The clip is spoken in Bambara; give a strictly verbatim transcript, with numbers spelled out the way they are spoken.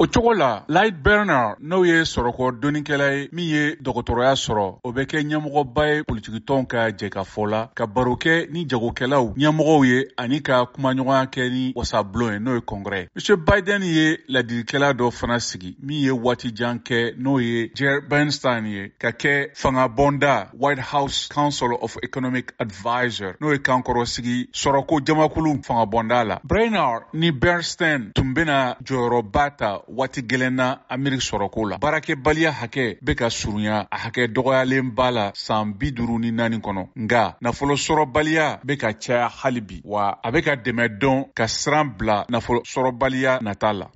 O cogo la Light Bernard n'o ye sɔrɔkɔ dɔnnikɛla ye min ye dɔgɔtɔrɔya sɔrɔ o bɛ kɛ ɲɛmɔgɔba ye politikitɔnw ka jɛkafɔ la ka baro kɛ ni jagokɛlaw ɲɛmɔgɔw ye ani ka kumaɲɔgɔnya kɛ ni wasabulon ye n'o ye kɔngrɛ. Monsieur Biden ye ladikɛla dɔ fana sigi min ye waati jan kɛ n'o ye Jared Bernstein ye ka kɛ fangabɔnda White House Council of Economic Advisor n'o ye kankɔrɔsigi sɔrɔko jamakulu fangabɔnda la. Bernard ni Bernstein tun bɛna jɔyɔrɔba ta waati gɛlɛn na Ameriki sɔrɔko la. Baarakɛbaliya hakɛ bɛ ka surunya a hakɛ dɔgɔyalen ba la san bi duuru ni naani kɔnɔ. Nga nafolo sɔrɔbaliya bɛ ka caya hali bi wa a bɛ ka dɛmɛ dɔn ka siran bila nafolo sɔrɔbaliya nata la.